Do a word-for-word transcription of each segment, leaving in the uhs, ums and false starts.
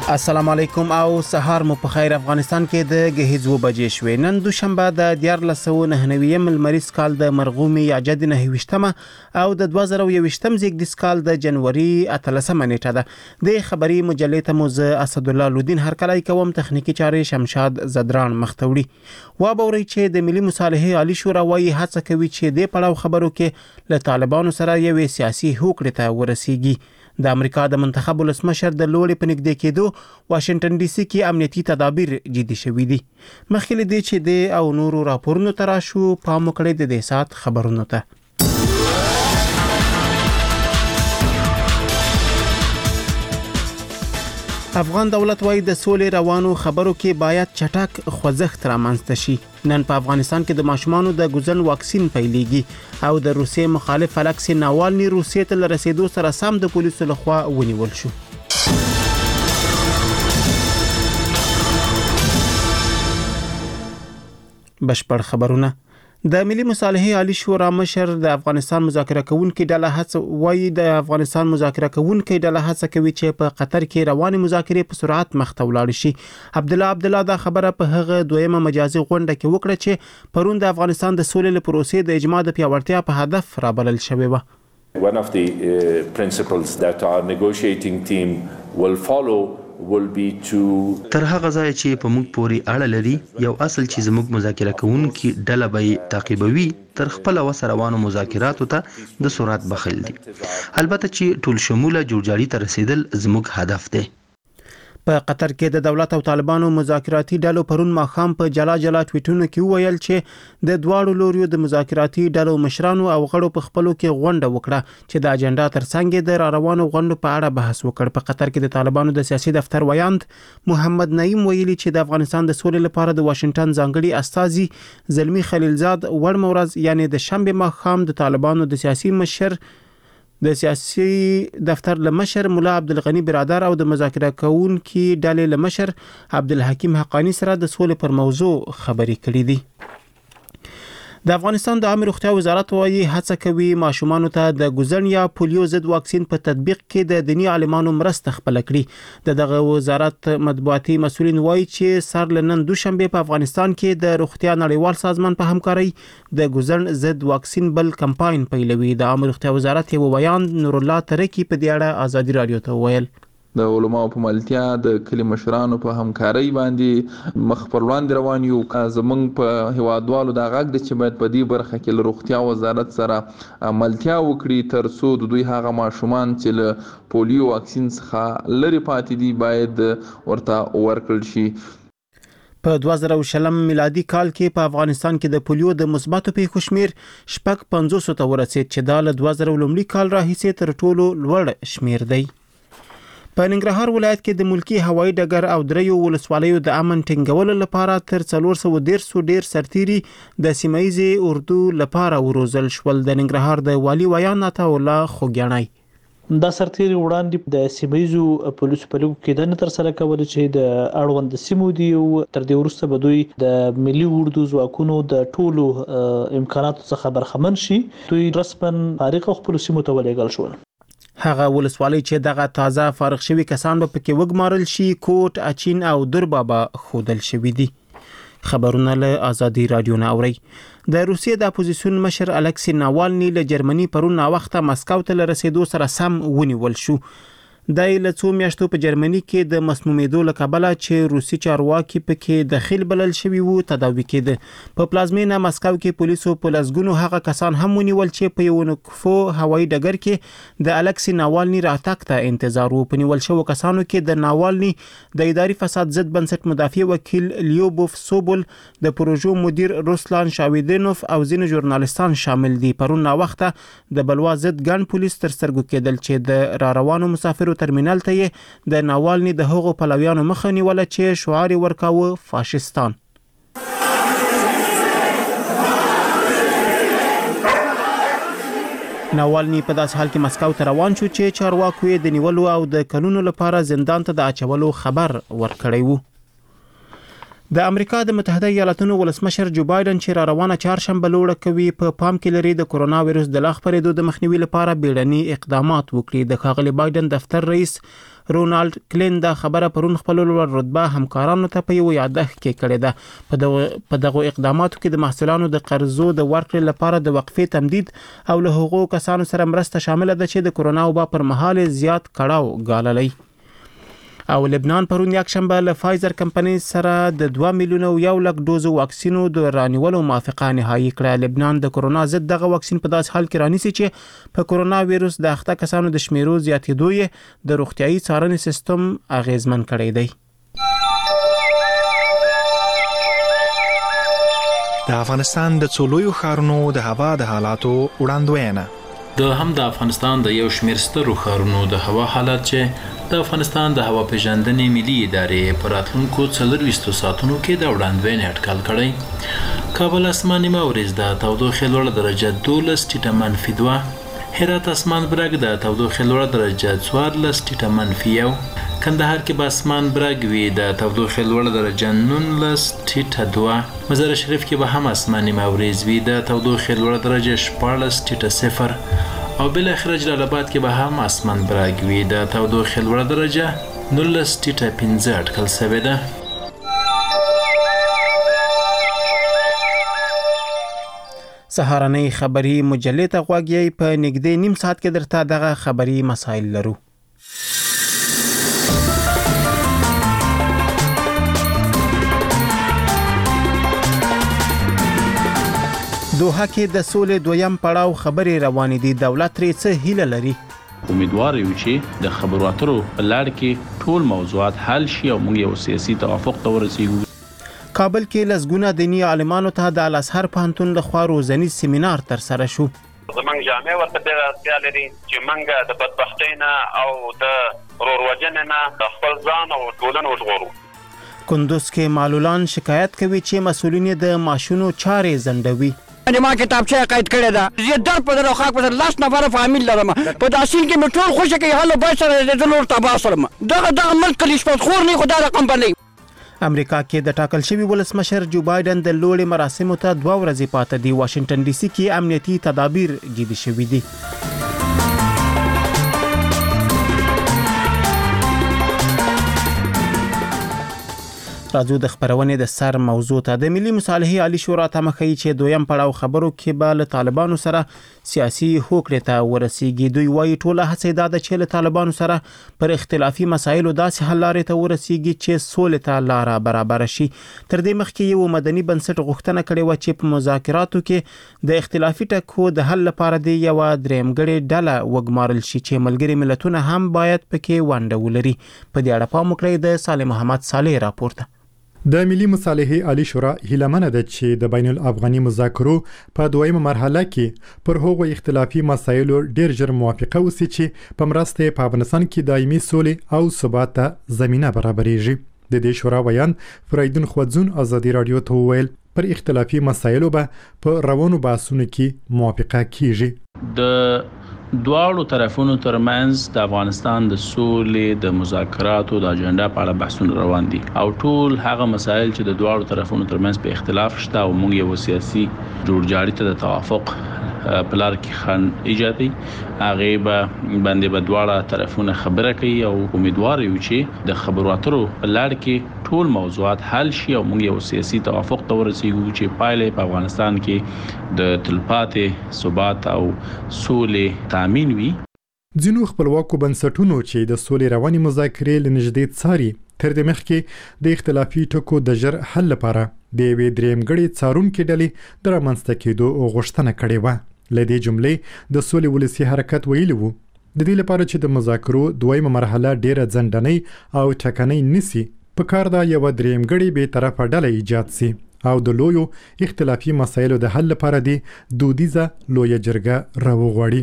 السلام علیکم او سهار مو په خیر. افغانستان کې د غهیز و بجې شوې. نن دوشنبه د دیارلس سوه نهه نوي ملمریز کال د مرغومي یعجد نهه ویشتمه او د دوه زره یو ویشتم زیږدیز کال د جنوري اتلسمه نیټه ده. د خبري مجلې ته مو زه اسد الله لودین هرکلی کوم. تخنیکی چارې شمشاد زدران مختوړي. و به وري چې د ملي مصالحې عالی شورا وايي هڅه کوي چې د پړاو خبرو کې له طالبانو سره یو سیاسي هوکړه ته ورسیږي. د امریکا د منتخب ولسمشر د لوړې په نږدې کېدو واشنگټن ډي سي کې امنیتي تدابیر جدي شوي دي. مخکې له دې چې د او نورو راپورونو تراشو پام وکړئ د دې سات خبرونو ته. افغان دولت وايي د سولې روانو خبرو کې باید چټک خوځښت رامنځته شي. نن په افغانستان کې د ماشومانو د ګوزن واکسین پیلېږي او د روسیې مخالف الکسی ناوالني روسیې ته رسیدو سره سم د پولیسو لخوا ونیول شو. بشپړ خبرونه. د ملي مصالحې عالی شورا مشر د افغانستان مذاکره کوونکي ډله هڅه وايي د افغانستان مذاکره کوونکي ډله هڅه کوي چې په قطر کې رواني مذاکرې په سرعت مخ ته ولاړ شي. عبد الله عبد الله دا خبره په هغه دویمه مجازي غونډه کې وکړه چې پرون د افغانستان د سولې لپاره پروسې د اجماع د پیاوړتیا په هدف رابلل شوی و. One of the uh, principles that our negotiating team will follow will be to تر هغه ځای چې په موږ پوري اړه لري یو اصل چې زموږ مذاکره کوونکي ډله به تعقیبوي تر خپل وسره روانو مذاکراتو ته د سرعت بخل دي. البته چې ټول شموله جوړجاړي ته رسیدل زموږ هدف دی. په قطر کې د دولت او طالبانو مذاکراتي ډلو پرون ماخام په جلا جلا ټویټونو کې ویل چې د دواړو لوريو د مذاکراتي ډلو مشرانو او غړو په خپلو کې غونډه وکړه چې د اجنډا ترڅنګ د روانو غونډو په اړه بحث وکړ. په قطر کې د طالبانو د سیاسي دفتر ویاند محمد نعیم ویلي چې د افغانستان د سولې لپاره د واشنگټن ځانګړي استازي زلمی خلیلزاد ور مورز یعنی د شنبه ماخام د طالبانو د سیاسي مشر د سیاسي دفتر لمشر مولا عبدالغنی برادر او د مذاکره کوونکي ډلې لمشر عبدالحکیم حقانی سره د سولې پر موضوع خبرې کړې دي. د افغانستان د عامه روغتیا وزارت وايي هڅه کوي ماشومانو ته د ګوزن یا پولیو ضد واکسین په تطبیق کې د دینی عالمانو مرسته خپل کړي. د دغه وزارت مطبوعاتي مسؤلین وايي چې سر لنن دوشنبه په افغانستان کې د روغتیا نړیوال سازمان په همکاري د ګوزن ضد واکسین بل کمپاین پیلوي. د عامه روغتیا وزارت یو بیان نور الله ترکی په دې اړه ازادي رادیو ته ویل. د علماء په ملتیا د کلی مشرانو په همکارۍ باندې مخ پر وړاندې روان یو. زمونږ په هیوادوالو دا غږ دی چې باید په دې برخه کې له روغتیا وزارت سره ملتیا وکړي تر څو د دوی هغه ماشومان چې له پولیو واکسین څخه لرې پاتې دي باید ورته ورکړل شي. په دوه زره شلم میلادي کال کې په افغانستان کې د پولیو د مثبتو پیښو شمیر شپږ پنځوس ته ورسید چې دا له دوه زره لومړي کال راهیسې تر ټولو لوړ شمیر دی. په ننګرهار ولایت کې د ملکی هوایي ډګر او دریو ولسوالیو د امن ټینګولو لپاره تر څلور سوه دېرش ډیر سرتیري د سیمایي اردو لپاره وروزل شول. د ننګرهار د والی ویان عطا الله خوګیاڼي دا سرتیري وړاندې د سیمایي پولیسو په لګو کې د تر سره کول چې د اړوند سیمو دی او تر دې وروسته به دوی د ملي اردو ځواکونو د ټولو امکاناتو څخه برخمن شي. دوی رسمن فارغ خپل سیمو ته ولېږل شول. هغه ولسوالۍ چې دغه تازه فارغ شوی کسان به پکې وګمارل شي کوټ اچین او دربابا خودل شوی دي. خبرونه له ازادي رادیو نه اوري. د روسیې د اپوزیسیون مشر الکسی ناوالني له جرمني پرون وخت مسکو ته رسیدو سره سم ونیول شو. د لڅو میاشتو په جرمني کې د مسمومیدو له کبله چې روسي چارواکي پکې داخل بلل شوی وو تداوی کېده. په پلازمینه مسکو کې پولیسو په لسګونو هغه کسان هم ونیول چې په یو نکفو هوایي ډګر کې د الکسی ناوالني راتګ ته انتظار وو. په نیول شو کسانو کې د ناوالني د اداري فساد ضد بنسټ مدافع وکیل لیوبوف سوبول د پروژو مدیر روسلان شاویدینوف او ځینې ژورنالستان شامل دي. پرون وخت د بلوا ضد ګن پولیس تر سترګو کېدل چې د را روانو مسافرو ترمینال ته د ناوالني د هغو پلویانو مخه نیوله چې شعار ورکاوه فاشستان. ناوالني په داس حال کې مسکو ته روان شو چې چارواکو یې د نیولو او د قانونو لپاره زندان ته د اچولو خبر ورکړی وو. د امریکا د متحده ایالاتونو ولسمشر جو بایدن چې را روانه چهارشنبه لوړه کوي په پا پام کې لري د کورونا وایرس د لا خپرېدو د مخنیوي لپاره بیړني اقدامات وکړي. د ښاغلي بایدن دفتر رئیس رونالد کلین دا خبره پرون خپل لوړ رتبه همکارانو ته په یو یادښت کې کړې ده. په دغه په دغه اقداماتو کې د محصولانو د قرضو د ورکړې لپاره د وقفې تمدید او له هغو کسانو سره مرسته شامل ده چې د کورونا وبا پر مهال زیات کړاو ګاللی. او لبنان پرون یک شنبه له فایزر کمپنۍ سره د دوه میلیونه او یو لک دوزو واکسینو د رانیولو موافقه نهایی کړه. لبنان د کورونا ضد دغه واکسین په داس حال کې رانیسي چې په کورونا وایرس د اخته کسانو د شمیرو زیاتېدو یې د روغتیايي څارنې سیستم اغیزمن کړی دی. د افغانستان د څلورو ښارونو د هوا د حالاتو وړاندوینه. د هم د افغانستان د یو شمېر سترو ښارونو د هوا حالات چې د افغانستان د هوا پیژندنې ملي ادارې په راتلونکو څلرویشتو ساعتونو کې د وړاندوینې اټکل کړی. کابل اسمان نیمه ورځ د تودوخې لوړه درجه دولس ټیټه منفي دوه، هرات اسمان برګ د تودوخې لوړه درجه څوارلس ټیټه منفي یو، کندهار کې به اسمان برګ وي د تودوخې لوړه درجه نولس ټیټه دوه، مزار شریف کې به هم اسمان نیمه ورځ وي د تودوخې لوړه درجه شپاړلس ټیټه صفر، او بل اخر جلال آباد کې به هم اسمان برګ وي د تودوخې لوړه درجه نولس ټیټه پنځه اټکل شوې ده. سهارنۍ خبري مجلې ته غوږ یې په نږدې نیم ساعت کې درته دغه خبري مسایل لرو. دوحه کې د سولې دویم پړاو خبرې روانې دي. دولت ترې څه هیله لري؟ امیدوار یو چې د خبرو اترو په لړ کې ټول موضوعات حل شي او موږ یو سیاسي توافق ته ورسیږو. کابل کې لسګونه دینی عالمانو ته د الازهر پوهنتون لخوا روزنیز سیمینار ترسره شو. زمونږ جامع ورته ډېره اړتیا لري چې موږ د بدبختۍ نه او د ورورولۍ نه د خپل ځان او ټولنه وژغورو. کندوز کې معلولان شکایت کوي چې مسؤلین د ماشونو چارې ځنډوي. انا ما کتابچه قید کړی ده، زه در په در خاک په لاس نفر فامیل لرم، په داسین کې مې ټول خوشی کوي حاله به سره د نور تبا سره دغه دغه ملک کلیشپت خور نه خدای رقم باندې. امریکا کې د ټاکل شوی ولسمشر جو بایدن د لوړې مراسمو ته دوه ورځې پاتې دي. واشنگټن ډي سي کې امنیتي تدابیر جدي شوي دي. راځو د خبرونې د سر موضوع ته. د ملي مصالحې عالی شورا ته مخې چې دویم پړاو خبرو کې به له طالبانو سره سیاسي هوکړې ته ورسیږي. دوی وایي ټوله هڅه دا ده چې له طالبانو سره پر اختلافي مسایلو داسې حل لارې ته ورسیږي چې سولې ته لاره برابر شي. تر دې مخکې یو مدني بنسټ غوښتنه کړې و چې په مذاکراتو کې د اختلافي ټکو د حل لپاره د یو درېمګړې ډله وګمارل شي چې ملګري ملتونه هم باید پکې ونډه ولري. په دې اړه پام وکړئ د صالح محمد صالح راپورته. د ملي مصالحې عالی شورا هیلمنه ده چې د بین الافغاني مذاکرو په دویمه مرحله کې پر هغو اختلافي مسایلو ډیر ژر موافقه وسی چې په مرسته په افغانستان کې دایمي سولې او ثبات ته زمينه برابرېږي. د دې شورا ویان فریدون خوځون ازادي رادیو ته ویل پر اختلافي مسایلو به په روانو بحثونو کې موافقه کیږي. د دواړو طرفونو ترمنځ د افغانستان د سولې د مذاکراتو د اجنډا په اړه بحثونه روان دي او ټول هغه مسایل چې د دواړو طرفونو ترمنځ په اختلاف شته او موږ یو سیاسي جوړجاړي ته د توافق په لار کې خن ایجادي هغه به باندې به دواړه طرفونه خبره کوي او امیدوار یو چې د خبرو اترو په لړ کې ټول موضوعات حل شي او موږ یو سیاسي توافق ته ورسیږو چې پایله په افغانستان کې د تلپاتې ثبات او سولې تامین وي. ځینو خپلواکو بنسټونو چې د سولې رواني مذاکرې لنږدې څاري تر دې مخکې د اختلافي ټکو د ژر حل لپاره د یوې درېمګړې څارونکې ډلې د رامنځته کېدو غوښتنه کړې وه. له دې جملې د سولې ولسي حرکت ویلي وو د دې لپاره چې د مذاکرو دویمه مرحله ډیره ځنډنۍ او ټکنۍ نسی په کار دا یو درېمګړې به طرفه ډله ایجاد سي او د لویو اختلافي مسایلو د حل لپاره د دودیزه لویه جرګه راوغواړي.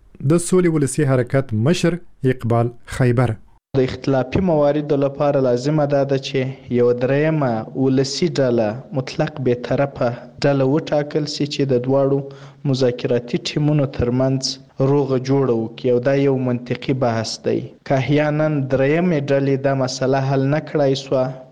د سولې ولسي حرکت مشر اقبال خیبر د اختلافي مواردو لپاره لازمه ده چې یو درېیمه ولسي ډله مطلق به طرفه ډله وټاکل سي چې د دواړو مذاکراتي ټیمونو ترمنځ روغه جوړه وکړي او دا یو منطقي بحث دی. که احیانا درېیمې ډلې دا مسله حل نه کړای سوه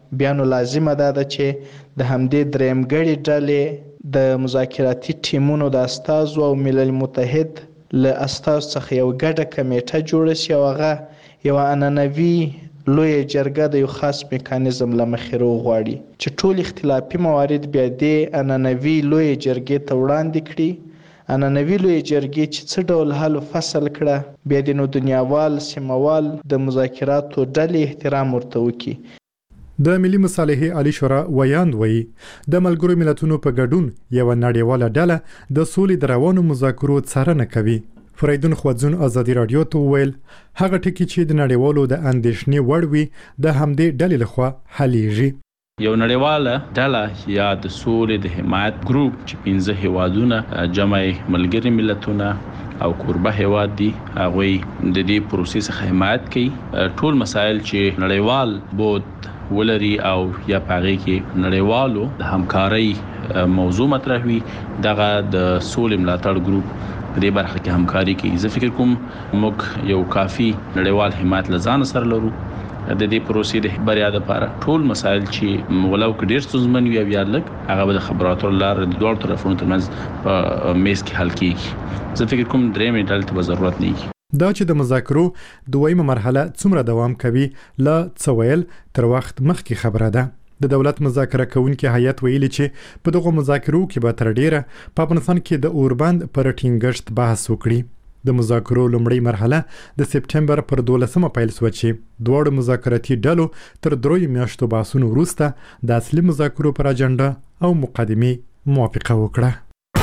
بیا نو لازمه ده چې د همدې درېمګړې ډلې د مذاکراتي ټیمونو د استازو او ملل متحد له استازو څخه یو ګډه کمیټه جوړه شي او هغه یوه عنعنوي لویه جرګه د یو خاص میکانیزم له مخې وغواړي چې ټول اختلافي موارد بیا دې عنعنوي لویې جرګې ته وړاندې کړي. عنعنوي لویې جرګې چې څه ډول حل و فصل کړه بیا د نو دنیاوال سیمهوال د مذاکراتو ډلې احترام ورته وکړي. د ملي مصالحې عالی شورا ویاند وایي د ملګرو ملتونو په ګډون یوه نړیواله ډله د سولې د روانو مذاکرو څارنه کوي. فریدون خوځون ازادي رادیو ته وویل هغه ټکي چې د نړیوالو د اندېښنې وړ وي د همدې ډلې لخوا حلیږي. یو نړیواله ډله یا د سولې د حمایت ګروپ چې پنځه هیوادونه جمع ملګري ملتونه او کوربه هیواد دي هغوی د دې پروسې څخه حمایت کوي. ټول مسایل چې نړیوال بود ولري او یا پاغي کې نړیوالو د همکارۍ موضوع مطرح وي دغه د سولې ملاتړ ګروپ په دې برخه کې همکاري کوي. زه فکر کوم موږ یو کافي نړیوال حمایت لزان سره لرو د دې پروسې د بریا لپاره. ټول مسایل چې ولو کې ډېر ستونزمن وي یا لږ هغه به د خبراتو لپاره د دوه طرفونو ترمنځ په میز کې حل کیږي. زه فکر کوم درېمې ډلې ته به ضرورت نه وي. دا چې د مذاکرو دویمه مرحله څومره دوام کوي لا څه ویل تر وخت مخکې خبره ده. د دولت مذاکره کوونکي هیئت ویلي چې په دغه مذاکرو کې به تر ډیره په افغانستان کې د اوربند پر ټینګښت بحث وکړي. د مذاکرو لومړی مرحله د سپټمبر پر دولسمه پیل شوه چې دواړو مذاکراتي ډلو تر دریو میاشتو بحثونو وروسته د اصلي مذاکرو پر اجنډا او مقدمې موافقه وکړه.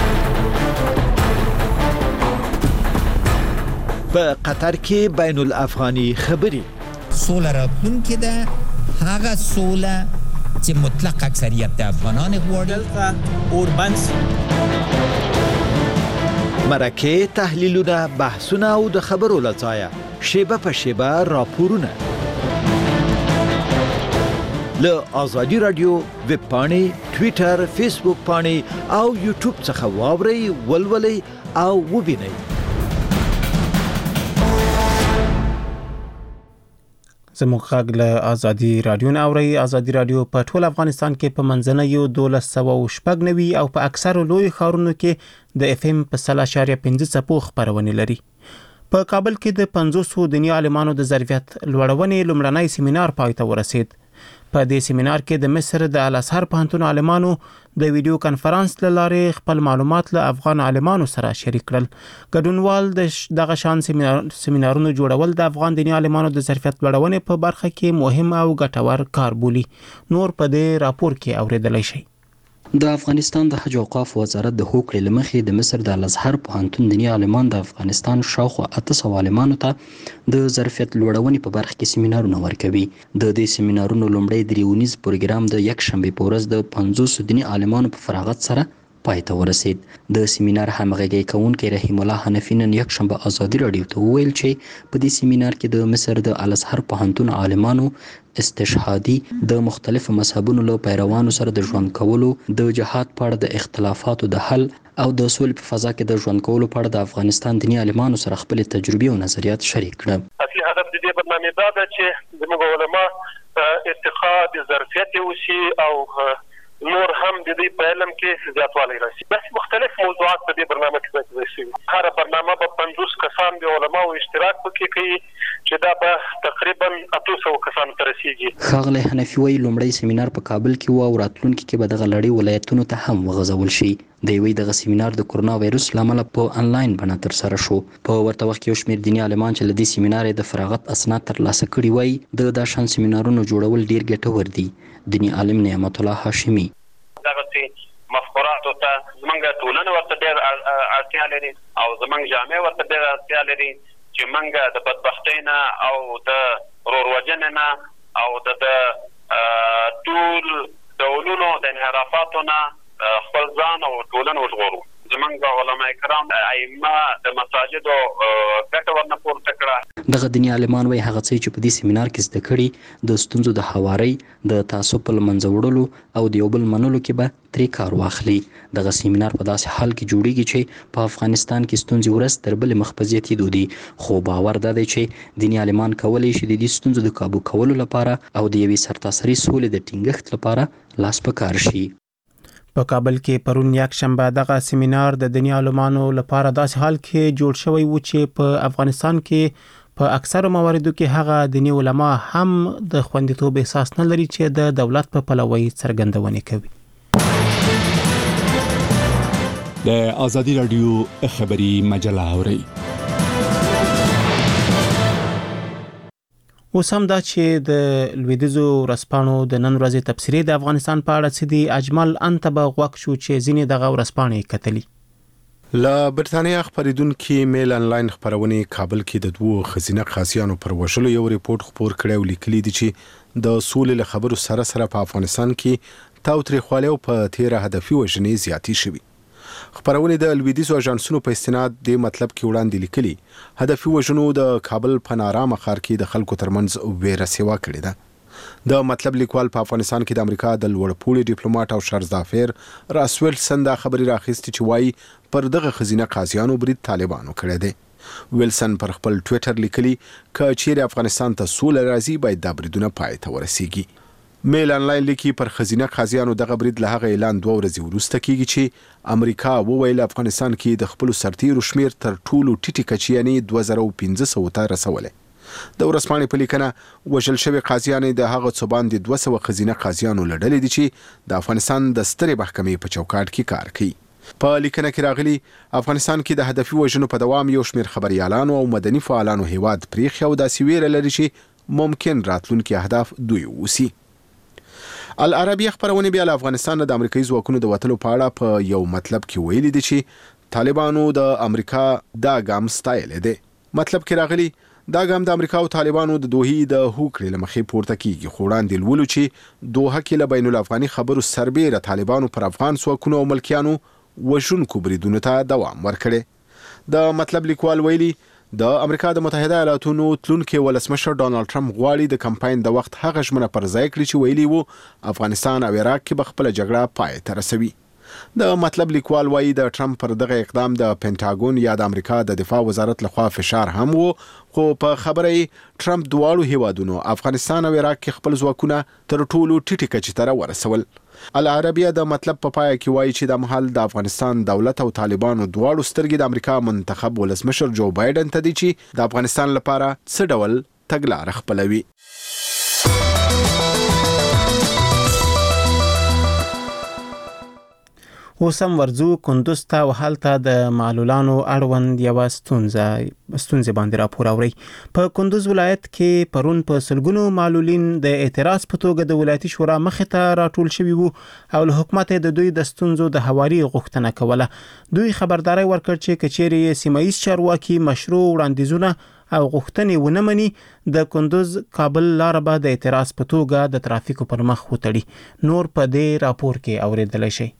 په قطر کې بین الافغاني خبرې سوله راتلونکې ده هغه سوله چې مطلق اکثریت د افغانان غواړي. اوربند مرکه تحلیلونه بحثونه او د خبرو لڅایه شیبه په شیبه راپورونه له آزادي رادیو ویب پاڼې ټویټر فیسبوک پاڼې او یوټیوب څخه واورئ ولولئ او وبینئ. زموږ غږ له آزادي رادیو نه اورئ. آزادي رادیو په ټول افغانستان کې په منځنیو دولس سوه شپږ نوي او په اکثرو لوی ښارونو کې د اف ام په سل اشاریه پنځه څپو خپرونې لري. په کابل کې د پنځوسو دیني عالمانو د ظرفیت لوړونې لومړنی سیمینار پای ته ورسید. په دې سیمینار کې د مصر د الازهر پوهنتون عالمانو د ویډیو کانفرنس له لارې خپل معلومات له افغان عالمانو سره شریک کړل. ګډونوال د دغه شان سیمینار سیمینارونو جوړول د افغان دیني عالمانو د ظرفیت لوړونې په برخه کې مهم او ګټور کار بولي. نور په دې راپور کې اوریدلای شئ. د افغانستان د حج او اوقاف وزارت د هوکړې له مخې د مصر د الازهر پوهنتون دیني عالمان د افغانستان شاوخوا اته سوه عالمانو ته د ظرفیت لوړونې په برخه کې سیمینارونه ورکوي. د دې سیمینارونو لومړی دریونیز پروګرام د یکشنبې په ورځ د پنځوسو دیني عالمانو په فراغت سره پای ته ورسید. د سیمینار همغږی کوونکی رحیم الله حنفي نن یکشنبه آزادي رادیو ته وویل چې په دې سیمینار کې د مصر د الازهر پوهنتون عالمانو استشهادي د مختلفو مذهبونو له پیروانو سره د ژوند کولو، د جهاد په اړه د اختلافاتو د حل او د سولې په فضا کې د ژوند کولو په اړه د افغانستان دیني عالمانو سره خپل تجربې او نظریات شریک کړل. اصلي هدف د دې برنامې دا ده چې زموږ علما ارتقاء د ظرفیت وشي او نور هم د دې په علم کې زیاتوالی راشي. بس مختلف موضوعات په دې برنامه کې ذکر شوي. هر برنامه به پنځوس کسان د علماو اشتراک پکې کوي چې دا به تقریبا اته سوه کسانو ته رسیږي. ښاغلی حنفي وایي لومړی سیمینار په کابل کې و او راتلونکي کې به دغه لړۍ ولایتونو ته هم وغځول شي. د یوې دغه سیمینار د کرونا وایرس له امله په انلاین بڼه ترسره شو. په ورته وخت کې یو شمېر دیني عالمان چې له دې سیمینار د فراغت اسناد ترلاسه کړي وایي د دا شان سیمینارونو جوړول ډېر ګټور دي. دیني عالم نعمت الله هاشمي دغسې مفکوراتو ته زمونږ ټولنه ورته ډېر اړتیا لري او زمونږ جامع ورته ډېر اړتیا لري چې موږ د بدبختۍ نه او د وروروجنې نه او د ټول ډولونو د انحرافاتو نه خپل ځان او ټولنه وژغورو. زمونږ علما کرام ائمه د مساجدو ګټه ورنه پورته کړه. دغه دیني عالمان وایي هغه څه چې په دې سیمینار کې زده کړي د ستونزو د هواري د تعصب په له منځه وړلو او د یو بل منلو کې به ترې کار واخلي. دغه سیمینار په داسې حال کې جوړیږي چې په افغانستان کې ستونزې ورځ تر بلې مخ په زیاتېدو دي، خو باور دا دی چې دیني عالمان کولی شي د دې ستونزو د کابو کولو لپاره او د یوې سرتاسري سولې د ټینګښت لپاره لاس په کار شي. په کابل کې پرون یک شنبه دغه سیمینار د دیني عالمانو لپاره داسې حال کې جوړ شوی و چې په افغانستان کې په اکثر مواردو کې هغه دیني علما هم د خوندیتوب احساس نه لري چې د دولت په پلوي څرګندونه کوي. د آزادی رادیو خبری مجله اوري. اوس هم دا چې د لویدیځو ورځپاڼو د نن ورځې تبصرې د افغانستان په اړه څه دي، اجمل انتبه غوښ شو چې ځینې دغه ورځپاڼې کتلي. لا برتانیا خبریدونکو میل انلاین خبرونه کابل کې د دوه خزینه قاضیانو پر وشلو یو ریپورت خبر کړی او لیکلي دي چې د سولې له خبرو سره سره په افغانستان کې تاوتریخوالی او په تیر هدفي وژنې زیاتې شوي. خبرونه د لویدیځو اژانسونو په استناد د مطلب کې وړاندې لیکلي هدفي وژنو د کابل په نارامه ښار کې د خلکو ترمنځ ویره سیوا کړې ده. د مطلب لیکوال په افغانستان کې د امریکا د لوړپوړي ډیپلوماټ او شرزدافیر راس ویلسن دا خبري راخیستي چې وایي پر دغه خزینه قاضیانو برید طالبانو کړی دی. ویلسن پر خپل ټوئیټر لیکلي ک چیرې افغانستان ته سوله راځي باید دا بریدونه پای ته ورسیږي. میل انلاین لیکي پر خزینه قاضیانو دغه برید له هغه اعلان دوه ورځې وروسته کیږي چې امریکا وویل افغانستان کې د خپل سرتیرو شمیر تر ټولو ټیټی کچې یعنی دوه زره پنځه سوه ته رسولې. د ورځپاڼې په لیکنه وژل شوی قاضیان د هغه څه باندې دوه سوه خزینه قاضیانو لړلې دي چې د افغانستان د سترې محکمې په چوکاټ کې کار کوي. په لیکنه کې راغلي افغانستان کې د هدفي وژنو په دوام یو شمیر خبريالانو او مدني فعالانو هیواد پریخي او داسې ویره لري چې ممکن راتلونکي اهداف دوی وسی. العربیه خبرونه بیا له افغانستان د امریکایي ځواکونو د وټلو په اړه په یو مطلب کې ویلي دي چې طالبانو د امریکا دا ګام ستایل دي. مطلب کې راغلي دا ګام د امریکا او طالبانو د دوحې د هوکړې لمخې پورته کیږي، خو وړاندې لولو چې دوحه کې له بین الافغاني خبرو سربېره طالبانو پر افغان ځواکونو او ملکیانو وژونکو بریدونو ته دوام ورکړي. د مطلب لیکوال ویلي د امریکا د متحده ایالاتونو تلونکي ولسمشر ډونالد ټرمپ غواړي د کمپاین د وخت هغه ژمنه پر ځای کړي چې ویلي وو افغانستان او عراق کې به خپل جګړه پای ته رسوي. د مطلب لیکوال وایي د ټرمپ پر دغه اقدام د پینټاګون یا د امریکا د دفاع وزارت لخوا فشار هم وو، خو په خبره ټرمپ دواړو هیوادونو افغانستان او عراق کې خپل ځواکونه تر ټولو ټیټی کچې ته ورسول. العربیه د مطلب په پای کې وایي چې د محل د افغانستان دولت او طالبانو دواړو سترګې د امریکا منتخب ولسمشر جو بایدن ته دي چې د افغانستان لپاره څه ډول تګلاره خپلوي. اوس هم ورځو کندوز ته او هلته د معلولانو اړوند یوه ستونزه ستونزې باندې راپور اوري. په کندوز ولایت کې پرون په سلګونو معلولین د اعتراض په توګه د ولایتي شورا مخې ته راټول شوي وو او له حکومت د دوی د ستونزو د هواري غوښتنه کوله. دوی خبرداري ورکړ چې کچېرې سیمایي چارواکي مشروع وړاندیزونه او غوښتنې ونه مني د کندوز کابل لار به د اعتراض په توګه د ترافیکو پر مخ وتړي. نور په دې راپور کې اوریدلی شي.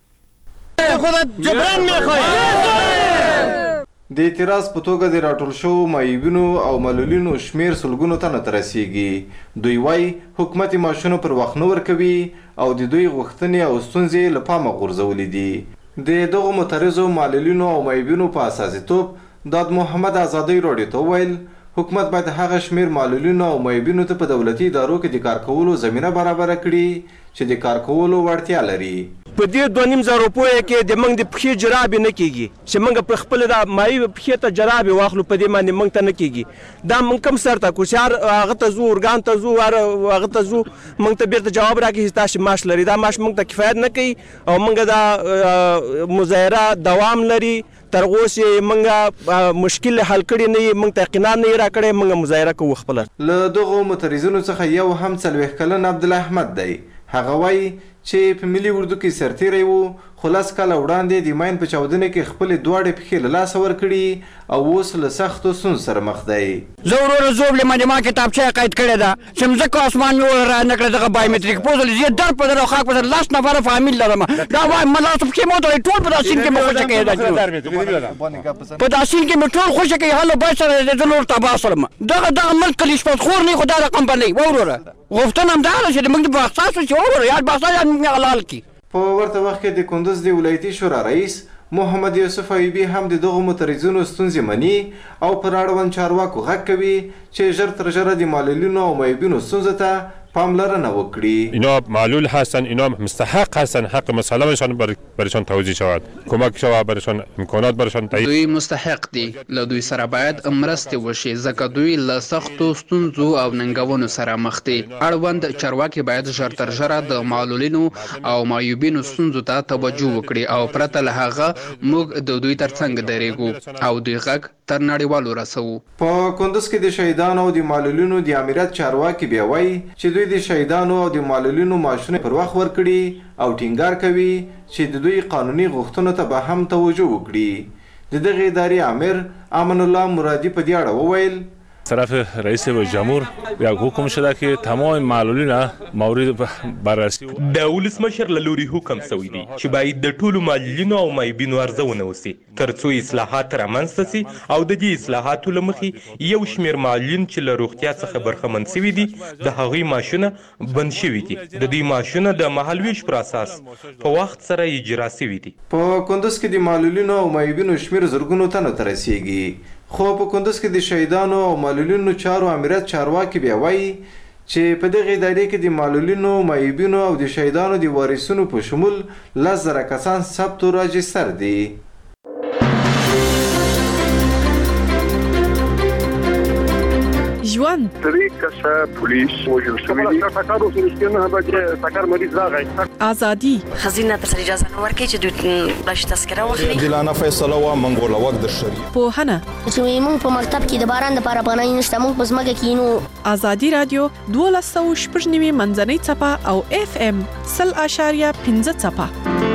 د اعتراض په توګه د راټول شوو معیوبینو او معلولینو شمیر سلګونو ته نه رسیږي. دوی وايي حکومت معاشونو پر وخت نه ورکوي او د دوی غوښتنې او ستونزې له پامه غورځولې دي. د دغو معترضو معلولینو او معیوبینو په اساسیتوب داد محمد آزادی راډیو ته ویل حکومت باید هغه شمیر معلولینو او معیوبینو ته په دولتي ادارو کې د کار کولو زمینه برابر کړي چې د کار کولو وړتیا لري. په دې دوه نیم زره روپیو کې د موږ د پښې جرابې نه کېږي چې موږ په خپل د مایي پښې ته جرابې واخلو، په دې باندې موږ ته نه کېږي. دا موږ کوم سر ته کوشار هغه ته ځو ارګان ته ځو هغه ته ځو موږ ته بیرته جواب راکړي چې تاسو معاش لري. دا معاش موږ ته کفایت نه کوي او موږ دا مظاهره دوام لري تر اوسه موږ مشکل حل کړي نه موږ ته یقینا نه را کړي موږ مظاهره کوو خپل. له دغه معترضینو څخه یو هم څلوېښت کلن عبدالله احمد دی. هغه وایي چې په ملي اردو کې سرتیری وو خو لس کاله وړاندې د ماین په چاودنه کې خپلې دواړې پښې له لاسه ورکړي او اوس له سختو ستونزو سره مخ دی. زه ورور زوب له ما کتابچه قید کړې ده چې مځکه اسمان مې ور نه کړې دغه بایومټریک پوزل زه در په در خاک په لس نفر فامیل لرم دا وای مله څه کې مو ته ټول په داسین کې مو خوښه کېده په داسین کې مو ټول خوښه کې حاله به سره د نور تبا سره دغه دغه ملک کلیش په خور نه خدای رقم باندې وروره غوښتنه هم دا چې موږ په اساس چې وروره یاد باسا یا حلال کی. په ورته وخت کې د کندوز د ولایتي شورا رئیس محمد یوسف ایوبی هم د دغو معترضینو ستونزې مني او پر اړوند چارواکو غږ کوي چې ژر تر ژره د معلولینو او معیوبینو ستونزو ته پاملرنه وکړي. اینا معلول هستن، اینا مستحق هستن، حق مسئله برشان برشان توضیح شود، کمک شود برشان، امکانات برشان تعیین. دوی مستحق دي، له دوی سره باید مرستې وشي ځکه دوی له سختو ستونزو او ننګونو سره مخ دي. اړوند چارواکي باید ژر تر ژره د معلولینو او معیوبینو ستونزو ته توجه وکړي او پرته له هغه موږ د دوی ترڅنګ درېږو او دوی غږ تر نړیوالو رسوو. په کندوز کې د شهیدانو او د معلولینو د امریت چارواکي بیا وایي چې دوی د شهیدانو او د معلولینو معاشونه پر وخت ورکړي او ټینګار کوي چې د دوی قانوني غوښتنو ته به هم توجه وکړي. د دغه ادارې امیر امان الله مرادی په دې اړه وویل طرف رئیس جمهور یا حکم شده که تمام معلولین مورد بررسی د ولسمشر له لوري حکم شوی دی چې باید د ټولو معلولینو او معیوبینو ارزونه وشي ترڅو اصلاحات رامنځته شي او د دې اصلاحاتو له مخې یو شمېر معلولین چې له روغتیا څخه برخمن شوي دي د هغوی معاشونه بند شوي دي. د دوی معاشونه د مهالویش پر اساس په وخت سره اجرا شوي دي. په کندوز کې د معلولینو او معیوبینو شمېر زرګونو تنو ته رسیږي. خو په کندوز کې د شهیدانو او معلولینو چارو امریت چارواکي بیا وایي چې په دغه ادارې کې د معلولینو، معیوبینو او د شهیدانو د وارثینو په شمول لس زره کسان ثبت او راجستر دي. ژوند درې کسه پولیس وژل شوي دي. ټکر اوس رښتیا نه ده چې ټکر مریض راغی. ازادي خزینه تر اجازه نه ورکړي چې دوی بلش تذکره واخلي. عادلانه فیصله و منګوله وخت د شری پوهنه چې موږ په مکتب کې د باران لپاره پناه نشته موږ په ځمکه کې نو. ازادي رادیو دولس سوه شپږ نوي منځنۍ څپه او اف ام سل اشاریه پنځه څپه.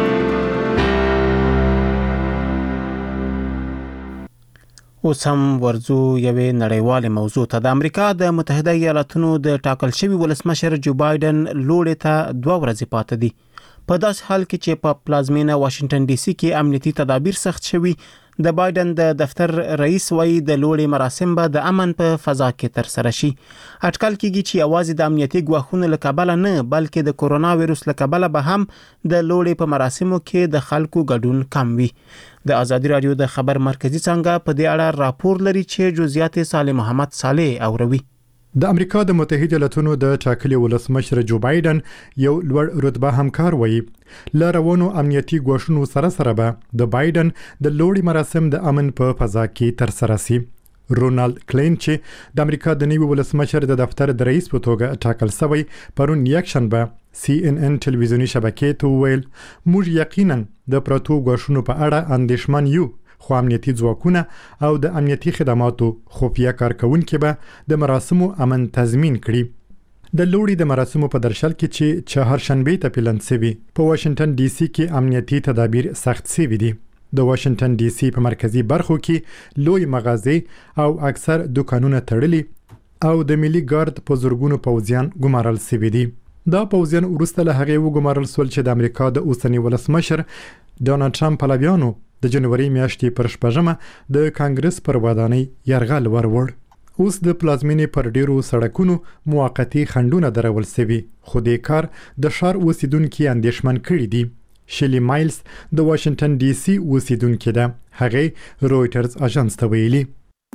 اوس هم ورځو یوې نړیوالې موضوع ته. د امریکا د متحده ایالاتونو د ټاکل شوي ولسمشر جو بایدن لوړې ته دوه ورځې پاتې دي. په داسې حال کې چې په پلازمینه واشنگټن ډي سي کې امنیتي تدابیر سخت شوي، د بایدن د دفتر رئیس وایي د لوړې مراسم به د امن په فضا کې تر سره شي. اټکل کېږي چې یوازې د امنیتي ګواښونو له کبله نه بلکې د کورونا وایرس له کبله به هم د لوړې په مراسمو کې د خلکو ګډون کم وي. د ازادي رادیو د خبر مرکزی څنګه په دې اړه راپور لري چې جزئیات صالح محمد صالح اوروي. د امریکا د متحده ایالاتونو د ټاکلي ولسمشر جو بایدن یو لوړ رتبه همکار وایي ل روانو امنیتي ګواښونو سره سره به د بایدن د لوړې مراسم د امن په فضا کې تر سره شي. رونالد کلین چې د امریکا د نوي ولسمشر د دفتر د رئیس په توګه ټاکل شوی پرون یکشنبه سی ان ان ټلویزیونی شبکې ته وویل موږ یقینا د پروتو ګواښونو په اړه اندېښمن یو، خو امنیتي ځواکونه او د امنیتي خدماتو خفیه کارکونکي به د مراسمو امن تضمین کړي. د لوړې د مراسمو په درشل کې چې چهارشنبه ته پلان شوی په واشنگټن ډي سي کې امنیتي تدابیر سخت شوي دي. د واشنگټن ډي سي په مرکزی برخو کې لوی مغازې او اکثر دکانونه تړلي او د ملي ګارد په زورګونو پوځیان ګمارل شوي دي. دا پوځیان وروسته له هغې وګمارل سول چې د امریکا د اوسني ولسمشر ډونالډ ټرمپ پلویانو د جنوري میاشتې پر شپږمه د کانګرس پر ودانۍ یرغل وروړ. اوس د پلازمینې پر ډیرو سړکونو موقتی خنډونه درول شوي، خو د کار د ښار اوسیدونکي اندېښمن کړي دي. شیلی مایلز د واشنگټن ډي سي اوسیدونکې ده. هغې رویټرز اژانس ته ویلي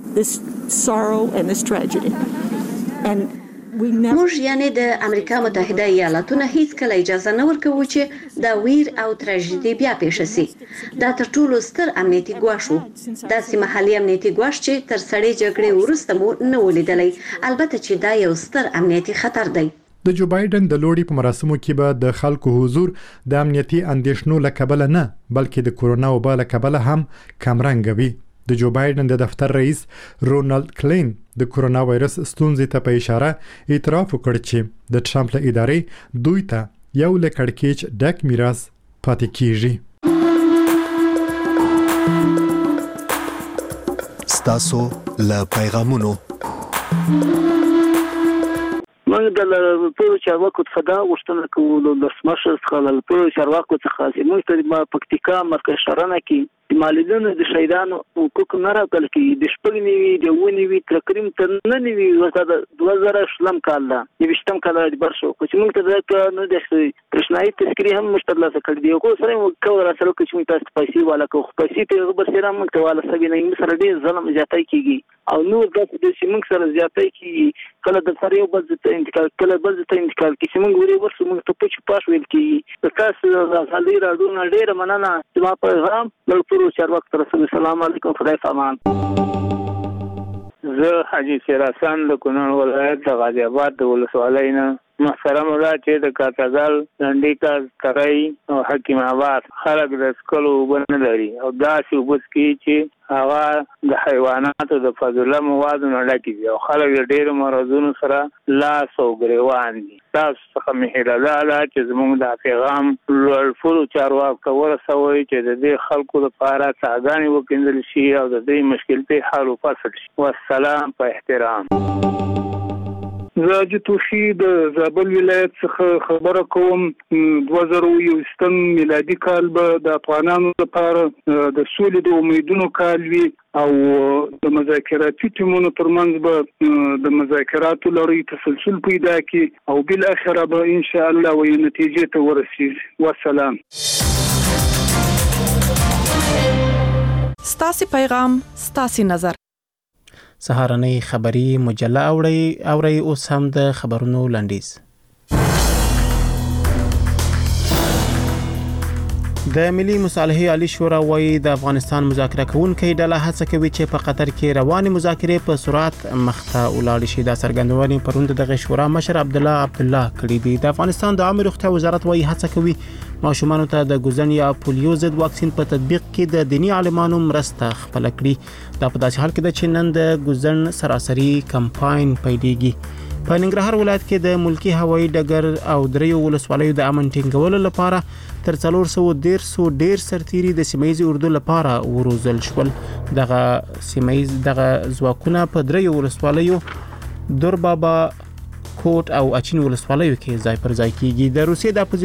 موږ یعنی د امریکا متحده ایالاتونو هیڅ کله اجازه نه ورکوو چې دا ویر او تراژیدي بیا پیښ شي. دا تر ټولو ستر امنیتي ګواښ و، داسې محلي امنیتي ګواښ چې تر سړې جګړې وروسته مو نه ولیدلی، البته چې دا یو ستر امنیتي خطر دی. د جو بایدن د لوړې په مراسمو کې به د خلکو حضور د امنیتي اندېښنو له کبله نه بلکې د کورونا وبا له کبله هم کمرنګه وي. د جو بایدن د دفتر رئیس رونالد کلین د کورونا وایرس ستونزې ته په اشاره اعتراف وکړ چې د ټرمپ له ادارې دوی ته یو له کړکېچ ډک میراث پاتې کیږي. ستاسو له پیغامونو موږ د ټولو چارواکو څخه دا غوښتنه کوو د ولسمشر څخه له ټولو چارواکو څخه چې موږ ته د پکتیکا مرکز شرنه کې د مالدینو د شهیدانو حقوق نه راکړل کېږي. د شپږ نوي د اووه نوي تر کریم تر نه نوي ورته د دوه زره شلم کال ده یویشتم کال راجبر شو خو چې موږ ته دا نه د برېښنایي تذکرې هم موږ ترلاسه کړي دي. خو سره موږ کوو راسره وکړو چې موږ تاسو پیسې والا کوو خو پیسې ته هغه برسېره موږ ته والا سوي نه موږ سره ډېر ظلم زیاتی کېږي او نور داسې دي چې موږ سره زیاتی کېږي. کله د سره یو بل ته انتقال کله بل ته انتقال کې چې موږ ورې ورسو موږ ته پچ پاش ویل کېږي. تاسو د ازادي راډیو نه ډېره مننه چې ما پیغام له ټولو چارواکو ته رسوي. السلام علیکم خدای پامان. زه حاجی سیراسان د کونړ ولایت د غازی آباد د ولسوالۍ نه محترم الله چې د کاټګل لنډیکا ترای او حکیم آباد خلک د سکلو وبنه لري او داسې وبس کې چې هغه د حیواناتو د فاضله موادو نه ډکې دي او خلک ډېر مرزونو سره لاس او ګریوان دي. تاسو څخه مهیله ده چې زموږ د پیغام لوړ چارواکو ورسوي چې د دې خلکو لپاره څاګانې وکیندل شي او د دې مشکلې حل وفصل شي. والسلام په احترام. زه د توشي د زابل ولایت څخه خبره کوم. دوه زره یوویشتم میلادي کال به د افغانانو لپاره د سولې د امیدونو کال وي او د مذاکراتي ټیمونو ترمنځ به د مذاکراتو لړۍ تسلسل پیدا کړي او بالاخره به ان شاء الله وي نتیجې ته ورسیږي. والسلام. ستاسو پیغام ستاسو نظر. سهارنۍ خبری مجله اوري اوري اوس هم د خبرونو لنډیز. د ملي مصالحې عالی شورا وايي د افغانستان مذاکره کوونکې ډله هڅه کوي چې په قطر کې روانې مذاکرې په سرعت مخته ولاړ شي. دا څرګندونې پروند د شورا مشر عبد الله عبد الله کړي دي. د افغانستان د عامه روغتیا وزارت وايي هڅه کوي ماشومان ته د ګوزن یا پولیو ضد واکسین په تطبیق کې د دینی عالمانو مرسته خپل کړي. دا په داسې حال کې ده چې نن د ګوزن سراسري کمپاین پیلېږي. په ننګرهار ولایت کې د ملکی هوایي ډګر او دریو ولسوالیو د امن ټینګولو لپاره تر څلور سوه دېرش ډېر سرتیري د سیمایي اردو لپاره وروزل شول. دغه سیمایي دغه ځواکونه په دریو ولسوالیو دور بابا کوټ او اچین ولسوالیو کې ځای پر ځای کیږي. د روسیې د اپوزیشن